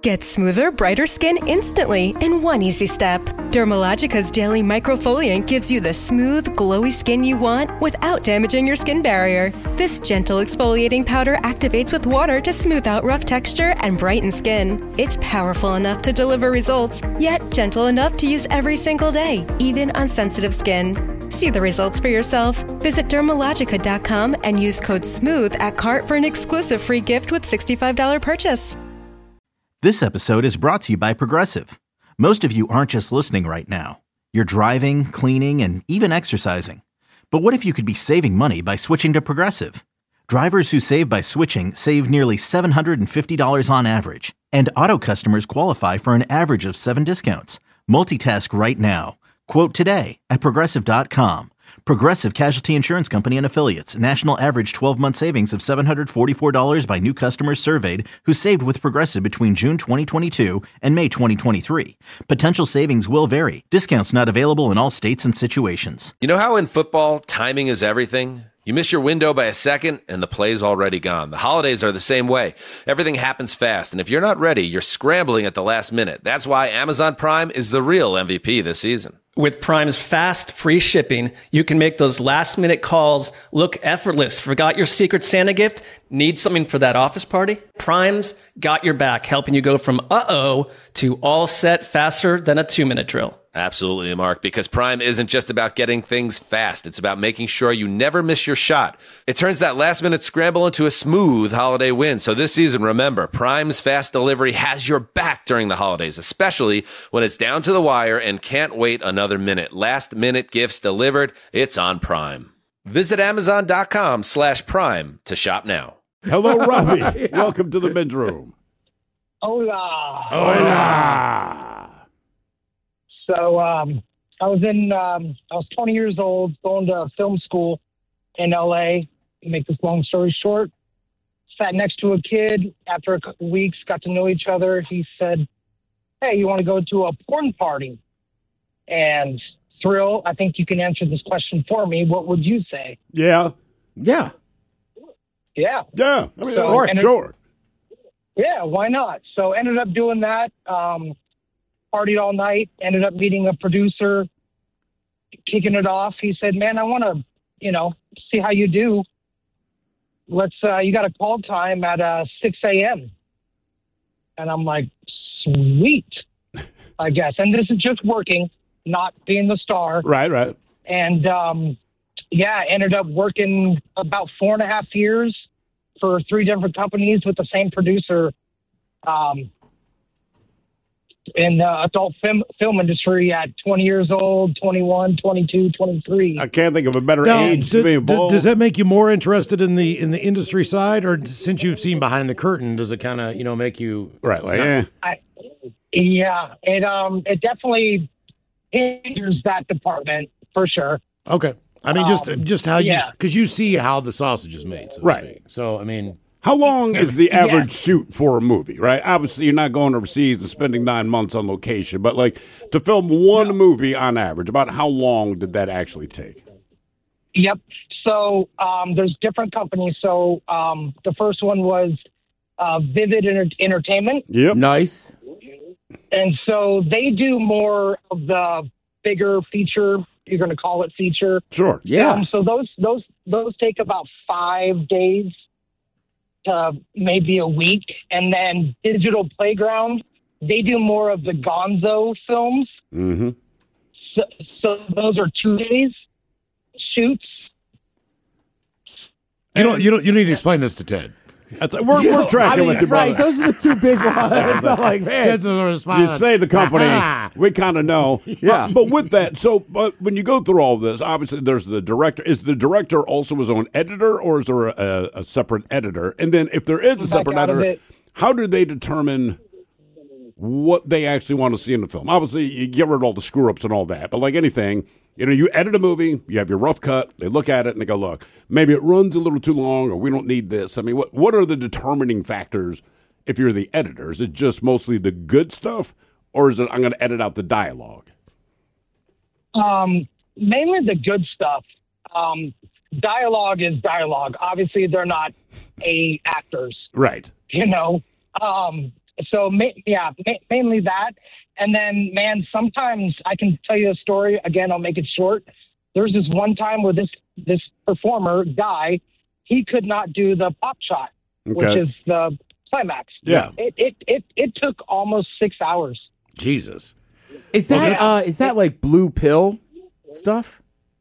Get smoother, brighter skin instantly in one easy step. Dermalogica's daily microfoliant gives you the smooth, glowy skin you want without damaging your skin barrier. This gentle exfoliating powder activates with water to smooth out rough texture and brighten skin. It's powerful enough to deliver results, yet gentle enough to use every single day, even on sensitive skin. See the results for yourself. Visit Dermalogica.com and use code SMOOTH at cart for an exclusive free gift with $65 purchase. This episode is brought to you by Progressive. Most of you aren't just listening right now. You're driving, cleaning, and even exercising. But what if you could be saving money by switching to Progressive? Drivers who save by switching save nearly $750 on average. And auto customers qualify for an average of 7 discounts. Multitask right now. Quote today at Progressive.com. Progressive Casualty Insurance Company and Affiliates. National average 12-month savings of $744 by new customers surveyed who saved with Progressive between June 2022 and May 2023. Potential savings will vary. Discounts not available in all states and situations. You know how in football, timing is everything? You miss your window by a second, and the play's already gone. The holidays are the same way. Everything happens fast, and if you're not ready, you're scrambling at the last minute. That's why Amazon Prime is the real MVP this season. With Prime's fast, free shipping, you can make those last-minute calls look effortless. Forgot your Secret Santa gift? Need something for that office party? Prime's got your back, helping you go from uh-oh to all set faster than a 2-minute drill. Absolutely, Mark, because Prime isn't just about getting things fast. It's about making sure you never miss your shot. It turns that last-minute scramble into a smooth holiday win. So this season, remember, Prime's fast delivery has your back during the holidays, especially when it's down to the wire and can't wait another minute. Last-minute gifts delivered, it's on Prime. Visit Amazon.com/Prime to shop now. Hello, Robbie. Welcome to the men's room. Hola. Hola. So I was 20 years old, going to film school in L.A. Make this long story short, sat next to a kid. After a couple weeks, got to know each other. He said, "Hey, you want to go to a porn party?" And Thrill, I think you can answer this question for me. What would you say? Yeah. Yeah. I mean, So, of course, sure. Yeah, why not? So ended up doing that. Partied all night. Ended up meeting a producer, kicking it off. He said, "Man, I want to, see how you do. Let's. You got a call time at 6 a.m." And I'm like, "Sweet, I guess." And this is just working, not being the star. Right. And ended up working about 4.5 years for 3 different companies with the same producer. In the adult film industry at 20 years old, 21, 22, 23. I can't think of a better age to be involved. Does that make you more interested in the industry side, or since you've seen behind the curtain, does it kind of make you right? Like, it definitely hinders that department for sure. Okay, I mean just how because you see how the sausage is made, so right? To speak. So I mean. How long is the average shoot for a movie, right? Obviously, you're not going overseas and spending 9 months on location, but like to film one movie on average, about how long did that actually take? Yep. So there's different companies. So the first one was Vivid Entertainment. Yep. Nice. And so they do more of the bigger feature. You're going to call it feature. Sure. Yeah. So those take about 5 days. Maybe a week. And then Digital Playground, they do more of the gonzo films. Mm-hmm. So those are 2 days shoots. You don't need to explain this to Ted. We're tracking with you, brother. Right, those are the 2 big ones. It's not like, man. Ted's sort of smiling. You say the company, we kind of know. Yeah, but with that, but when you go through all of this, obviously there's the director. Is the director also his own editor, or is there a separate editor? And then if there is a separate editor, how do they determine what they actually want to see in the film? Obviously, you get rid of all the screw-ups and all that, but like anything, you edit a movie, you have your rough cut, they look at it and they go, look, maybe it runs a little too long or we don't need this. I mean, what are the determining factors if you're the editor? Is it just mostly the good stuff, or is it I'm going to edit out the dialogue? Mainly the good stuff. Dialogue is dialogue. Obviously, they're not actors. Right. So, mainly that. And then, man, sometimes I can tell you a story. Again, I'll make it short. There's this one time where this performer, guy, he could not do the pop shot, which is the climax. Yeah. It took almost 6 hours. Jesus. Is that like blue pill stuff?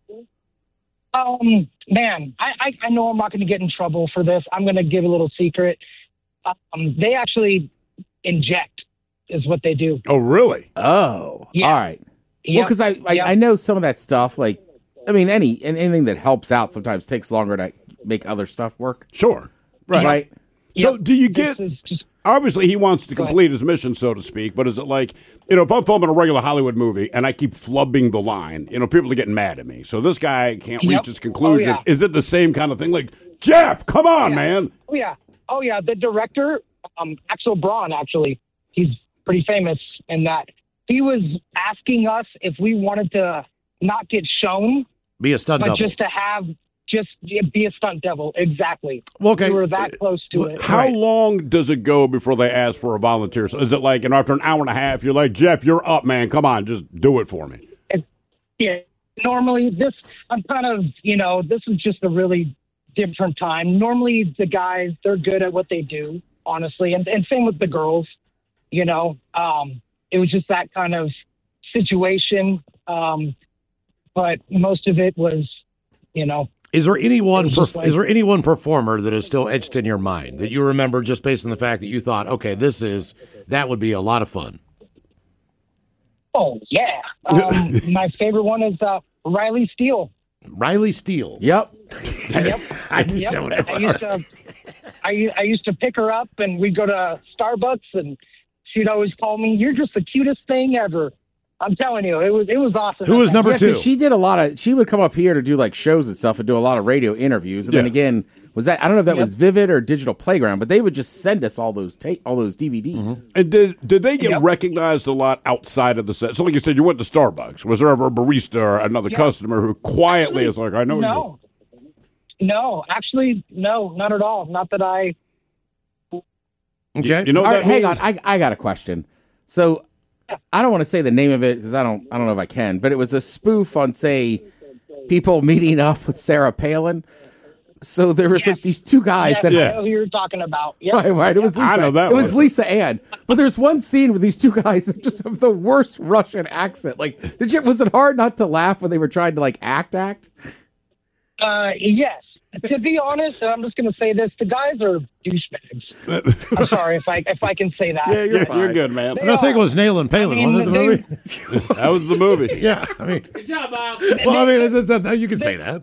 Man, I know I'm not going to get in trouble for this. I'm going to give a little secret. They actually inject is what they do. Oh, really? Oh, Yeah. all right. Yep. Well, because I know some of that stuff. Like, I mean, anything that helps out sometimes takes longer to make other stuff work. Sure. Right. So Yep. do you get... This is just- Obviously, he wants to complete his mission, so to speak, but is it like, if I'm filming a regular Hollywood movie and I keep flubbing the line, people are getting mad at me. So this guy can't reach his conclusion. Oh, yeah. Is it the same kind of thing? Like, Jeff, come on, man. Oh, yeah. The director, Axel Braun, actually, he's pretty famous in that. He was asking us if we wanted to not get shown, Be a stunt but double. just be a stunt devil. Exactly. Well, okay. We were that close to it. How long does it go before they ask for a volunteer? So is it like, after an hour and a half, you're like, Jeff, you're up, man. Come on, just do it for me. Yeah. Normally, I'm kind of, this is just a really different time. Normally, the guys, they're good at what they do, honestly. And same with the girls, it was just that kind of situation. But most of it was, Is there anyone It's just like- is there any one performer that is still etched in your mind that you remember just based on the fact that you thought, okay, that would be a lot of fun? Oh, yeah. My favorite one is Riley Steele. Riley Steele. Yep. Yep. I Yep. don't know. I used to pick her up, and we'd go to Starbucks, and she'd always call me, "You're just the cutest thing ever." I'm telling you, it was awesome. Who was number Yeah, 2? 'cause she did a lot of. She would come up here to do like shows and stuff and do a lot of radio interviews. And then again, was that I don't know if that was Vivid or Digital Playground, but they would just send us all those DVDs. Mm-hmm. And did they get recognized a lot outside of the set? So, like you said, you went to Starbucks. Was there ever a barista or another customer who quietly is like, I know you? No, actually, no, not at all. Not that I. Okay. You know what All that right, hang means? on. I got a question. So I don't want to say the name of it because I don't know if I can, but it was a spoof on, say, people meeting up with Sarah Palin. So there was like these two guys I that know who you're talking about. Yep. Right. It was Lisa. I know that it was one. Lisa Ann. But there's one scene with these two guys that just have the worst Russian accent. Like, was it hard not to laugh when they were trying to like act? Yes. To be honest, and I'm just going to say this: the guys are douchebags. I'm sorry if I can say that. Yeah, you're good, man. I think it was Nail and Palin, wasn't it, the movie? That was the movie. Yeah, I mean, good job, Bob. Well, I mean, you can say that.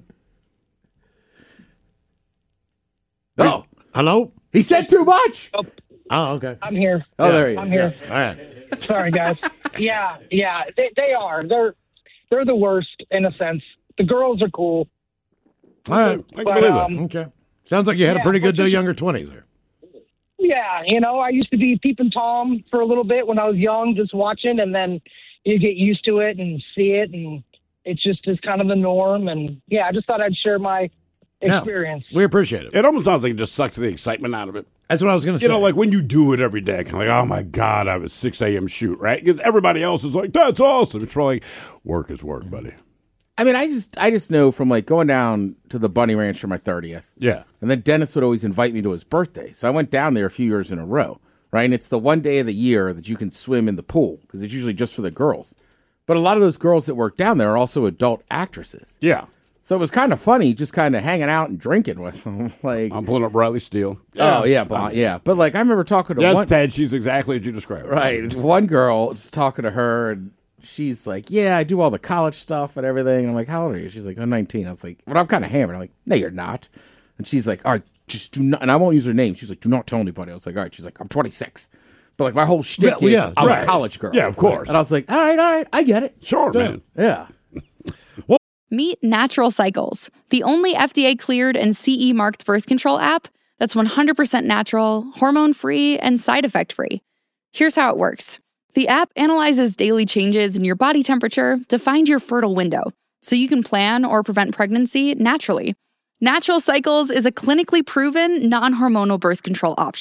Oh, hello. he said too much. Oh, okay. I'm here. Oh, there he is. I'm here. All right. Sorry, guys. Yeah. They are. They're the worst in a sense. The girls are cool. All right. I can believe it. Okay. Sounds like you had a pretty good but you- younger 20s there. Yeah, I used to be peeping Tom for a little bit when I was young, just watching, and then you get used to it and see it, and it just is kind of the norm. And yeah, I just thought I'd share my experience. We appreciate it. It almost sounds like it just sucks the excitement out of it. That's what I was going to say. Like when you do it every day, kind of like, oh my God, I was 6 a.m. shoot, right? Because everybody else is like, that's awesome. It's probably like, work is work, buddy. I mean, I just know from like going down to the Bunny Ranch for my 30th. Yeah. And then Dennis would always invite me to his birthday. So I went down there a few years in a row, right? And it's the one day of the year that you can swim in the pool because it's usually just for the girls. But a lot of those girls that work down there are also adult actresses. Yeah. So it was kind of funny just kind of hanging out and drinking with them. Like, I'm pulling up Riley Steele. oh, yeah, But like, I remember talking to Yes, one. Ted, she's exactly as you described. Right. One girl, just talking to her, and she's like, yeah, I do all the college stuff and everything. And I'm like, how old are you? She's like, I'm 19. I was like, well, I'm kind of hammered. I'm like, no, you're not. And she's like, all right, just do not, and I won't use her name. She's like, do not tell anybody. I was like, all right. She's like, I'm 26. But like, my whole shtick is I'm a college girl. Yeah, of course. And I was like, all right, I get it. Sure, man. Yeah. Meet Natural Cycles, the only FDA-cleared and CE-marked birth control app that's 100% natural, hormone-free, and side effect-free. Here's how it works. The app analyzes daily changes in your body temperature to find your fertile window, so you can plan or prevent pregnancy naturally. Natural Cycles is a clinically proven, non-hormonal birth control option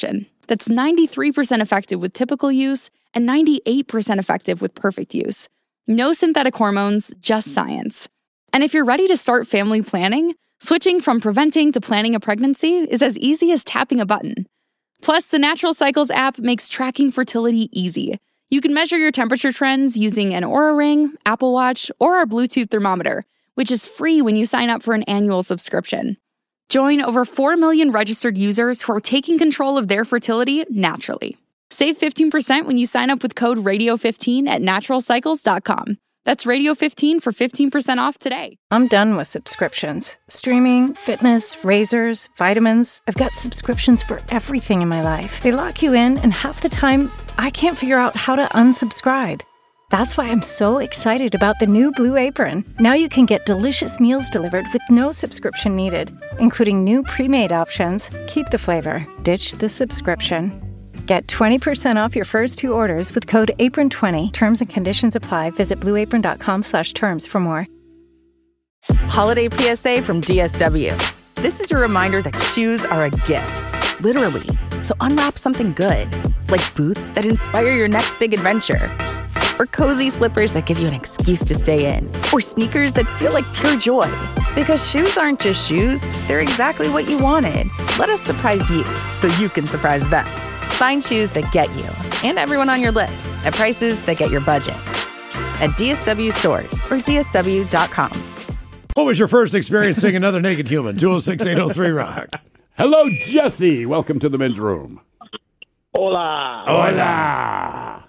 that's 93% effective with typical use and 98% effective with perfect use. No synthetic hormones, just science. And if you're ready to start family planning, switching from preventing to planning a pregnancy is as easy as tapping a button. Plus, the Natural Cycles app makes tracking fertility easy. You can measure your temperature trends using an Oura Ring, Apple Watch, or our Bluetooth thermometer, which is free when you sign up for an annual subscription. Join over 4 million registered users who are taking control of their fertility naturally. Save 15% when you sign up with code RADIO15 at naturalcycles.com. That's Radio15 for 15% off today. I'm done with subscriptions. Streaming, fitness, razors, vitamins. I've got subscriptions for everything in my life. They lock you in, and half the time, I can't figure out how to unsubscribe. That's why I'm so excited about the new Blue Apron. Now you can get delicious meals delivered with no subscription needed, including new pre-made options. Keep the flavor, ditch the subscription. Get 20% off your first 2 orders with code APRON20. Terms and conditions apply. Visit blueapron.com/terms for more. Holiday PSA from DSW. This is your reminder that shoes are a gift, literally. So unwrap something good, like boots that inspire your next big adventure, or cozy slippers that give you an excuse to stay in, or sneakers that feel like pure joy. Because shoes aren't just shoes, they're exactly what you wanted. Let us surprise you so you can surprise them. Find shoes that get you and everyone on your list at prices that get your budget at DSW stores or DSW.com. What was your first experience seeing another naked human? 206-803-ROCK. Hello, Jesse. Welcome to the men's room. Hola. Hola.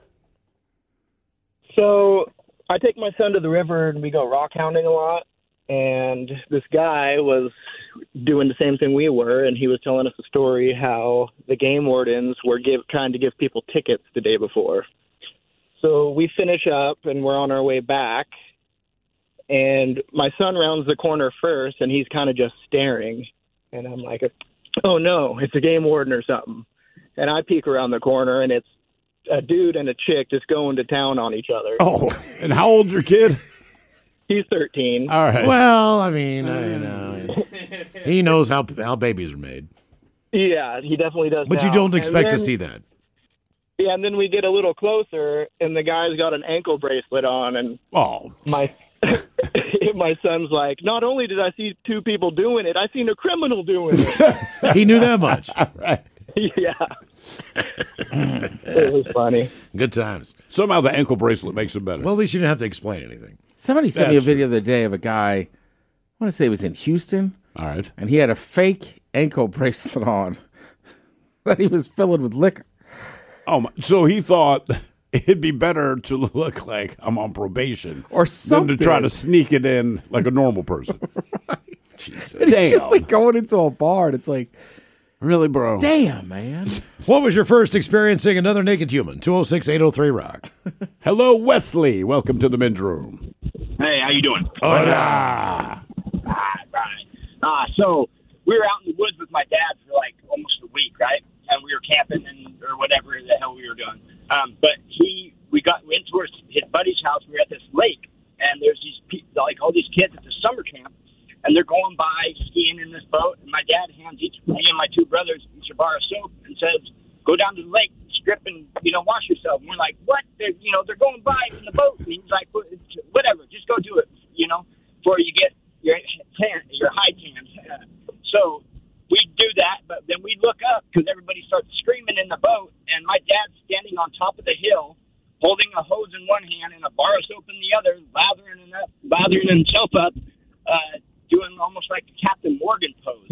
So I take my son to the river and we go rock hounding a lot. And this guy was doing the same thing we were, and he was telling us a story how the game wardens were trying to give people tickets the day before. So we finish up and we're on our way back, and my son rounds the corner first, and he's kind of just staring. And I'm like, oh no, it's a game warden or something. And I peek around the corner, and it's a dude and a chick just going to town on each other. Oh, and how old's your kid? He's 13. All right. Well, I mean, you know, he knows how babies are made. Yeah, he definitely does. But now. You don't expect to see that. Yeah, and then we get a little closer, and the guy's got an ankle bracelet on, and my son's like, not only did I see 2 people doing it, I seen a criminal doing it. He knew that much. Right. Yeah. It was funny. Good times. Somehow the ankle bracelet makes it better. Well, at least you didn't have to explain anything. Somebody sent me a video the other day of a guy, I want to say it was in Houston. All right. And he had a fake ankle bracelet on that he was filled with liquor. Oh, so he thought it'd be better to look like I'm on probation or something than to try to sneak it in like a normal person. Right. Jesus. It's just like going into a bar and it's like, really, bro? Damn, man. What was your first experience seeing another naked human? 206-803-ROCK. Hello, Wesley. Welcome to the men's room. Hey, how you doing? Hola. Right. So we were out in the woods with my dad for like almost a week, right? And we were camping or whatever the hell we were doing. But we went to his buddy's house. We were at this lake, and there's these people, like all these kids at the summer camp, and they're going by skiing in this boat. And my dad hands me and my 2 brothers each a bar of soap and says, "Go down to the lake, strip, and wash yourself." And we're like, "What? They're going by in the boat." And he's like, "Whatever, just go do it, before you get your high tan." So we do that, but then we look up because everybody starts screaming in the boat, and my dad's standing on top of the hill, holding a hose in one hand and a bar of soap in the other, lathering himself up, doing almost like the Captain Morgan pose.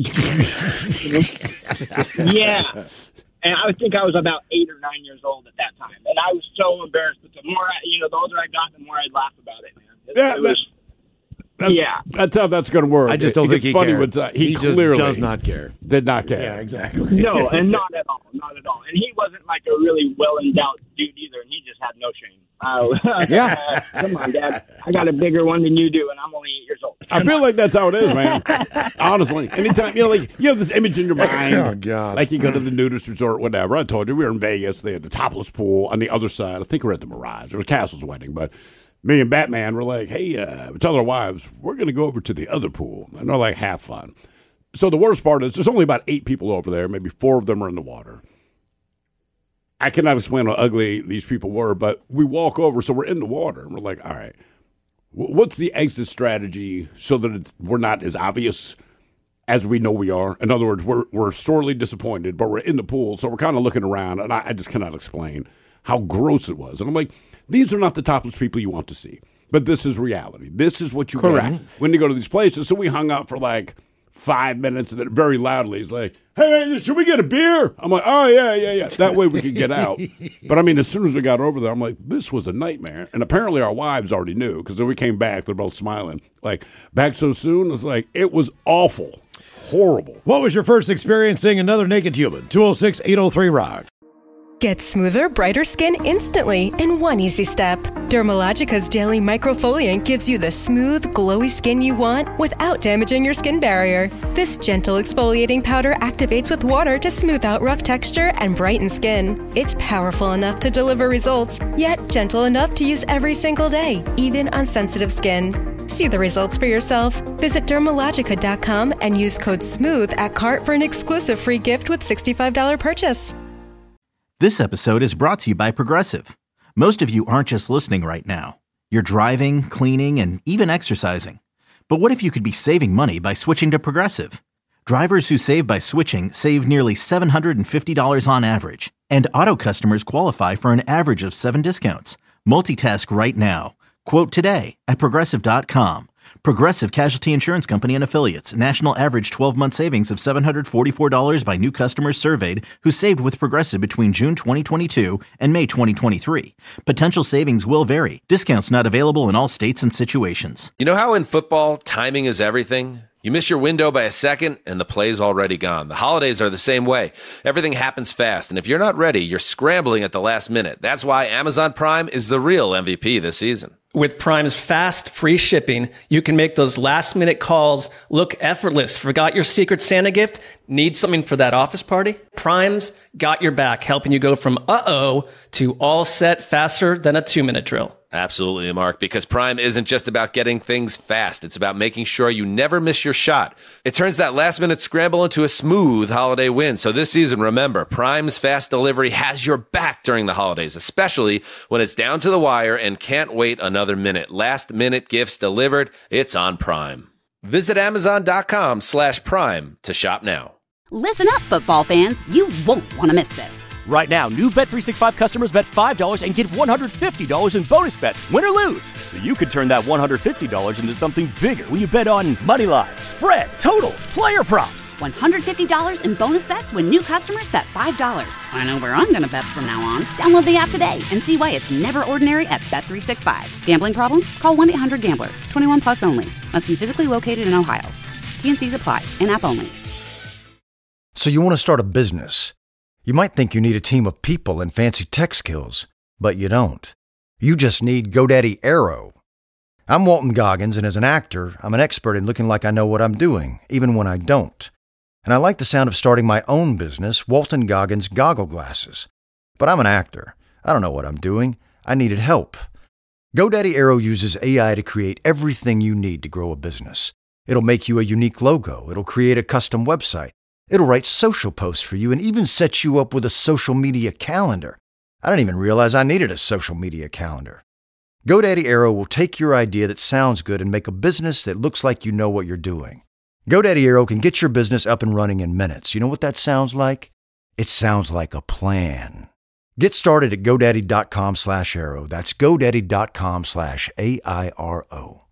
Yeah. And I think I was about 8 or 9 years old at that time, and I was so embarrassed. But the more the older I got, the more I laugh about it, man. That's how that's going to work. I just don't think he cared. He just clearly does not care. Did not care. Yeah, exactly. No, and not at all. And he wasn't like a really well-endowed dude either, and he just had no shame. Yeah. Come on, Dad. I got a bigger one than you do, and I'm only 8 years old. I feel like that's how it is, man. Honestly. Anytime, you have this image in your mind. Oh, God. Like you go to the nudist resort, whatever. I told you, we were in Vegas. They had the topless pool on the other side. I think we're at the Mirage. It was Castle's wedding, but me and Batman were like, hey, we tell our wives, we're going to go over to the other pool. And they're like, have fun. So the worst part is there's only about 8 people over there. Maybe 4 of them are in the water. I cannot explain how ugly these people were, but we walk over, so we're in the water, and we're like, all right, what's the exit strategy so that we're not as obvious as we know we are? In other words, we're sorely disappointed, but we're in the pool, so we're kind of looking around, and I just cannot explain how gross it was. And I'm like, these are not the topless people you want to see, but this is reality. This is what you get when you go to these places. So we hung out for like 5 minutes, and then very loudly, he's like, hey, man, should we get a beer? I'm like, oh, yeah. That way we could get out. But, I mean, as soon as we got over there, I'm like, this was a nightmare. And apparently our wives already knew, because when we came back, they're both smiling. Like, back so soon? It's like, it was awful. Horrible. What was your first experience seeing another naked human? 206-803-ROCK. Get smoother, brighter skin instantly in one easy step. Dermalogica's Daily Microfoliant gives you the smooth, glowy skin you want without damaging your skin barrier. This gentle exfoliating powder activates with water to smooth out rough texture and brighten skin. It's powerful enough to deliver results, yet gentle enough to use every single day, even on sensitive skin. See the results for yourself. Visit Dermalogica.com and use code SMOOTH at cart for an exclusive free gift with $65 purchase. This episode is brought to you by Progressive. Most of you aren't just listening right now. You're driving, cleaning, and even exercising. But what if you could be saving money by switching to Progressive? Drivers who save by switching save nearly $750 on average. And auto customers qualify for an average of 7 discounts. Multitask right now. Quote today at Progressive.com. Progressive Casualty Insurance Company and Affiliates. National average 12-month savings of $744 by new customers surveyed who saved with Progressive between June 2022 and May 2023. Potential savings will vary. Discounts not available in all states and situations. You know how in football, timing is everything? You miss your window by a second, and the play's already gone. The holidays are the same way. Everything happens fast, and if you're not ready, you're scrambling at the last minute. That's why Amazon Prime is the real MVP this season. With Prime's fast, free shipping, you can make those last-minute calls look effortless. Forgot your Secret Santa gift? Need something for that office party? Prime's got your back, helping you go from uh-oh to all set faster than a 2-minute drill. Absolutely, Mark, because Prime isn't just about getting things fast. It's about making sure you never miss your shot. It turns that last-minute scramble into a smooth holiday win. So this season, remember, Prime's fast delivery has your back during the holidays, especially when it's down to the wire and can't wait another minute. Last-minute gifts delivered. It's on Prime. Visit Amazon.com/Prime to shop now. Listen up, football fans. You won't want to miss this. Right now, new Bet365 customers bet $5 and get $150 in bonus bets, win or lose. So you could turn that $150 into something bigger when you bet on money line, spread, totals, player props. $150 in bonus bets when new customers bet $5. I know where I'm going to bet from now on. Download the app today and see why it's never ordinary at Bet365. Gambling problem? Call 1-800-GAMBLER. 21 plus only. Must be physically located in Ohio. T&Cs apply. In-app only. So you want to start a business. You might think you need a team of people and fancy tech skills, but you don't. You just need GoDaddy Aero. I'm Walton Goggins, and as an actor, I'm an expert in looking like I know what I'm doing, even when I don't. And I like the sound of starting my own business, Walton Goggins Goggle Glasses. But I'm an actor. I don't know what I'm doing. I needed help. GoDaddy Aero uses AI to create everything you need to grow a business. It'll make you a unique logo. It'll create a custom website. It'll write social posts for you and even set you up with a social media calendar. I didn't even realize I needed a social media calendar. GoDaddy Aero will take your idea that sounds good and make a business that looks like you know what you're doing. GoDaddy Aero can get your business up and running in minutes. You know what that sounds like? It sounds like a plan. Get started at GoDaddy.com/Aero. That's GoDaddy.com/AIRO.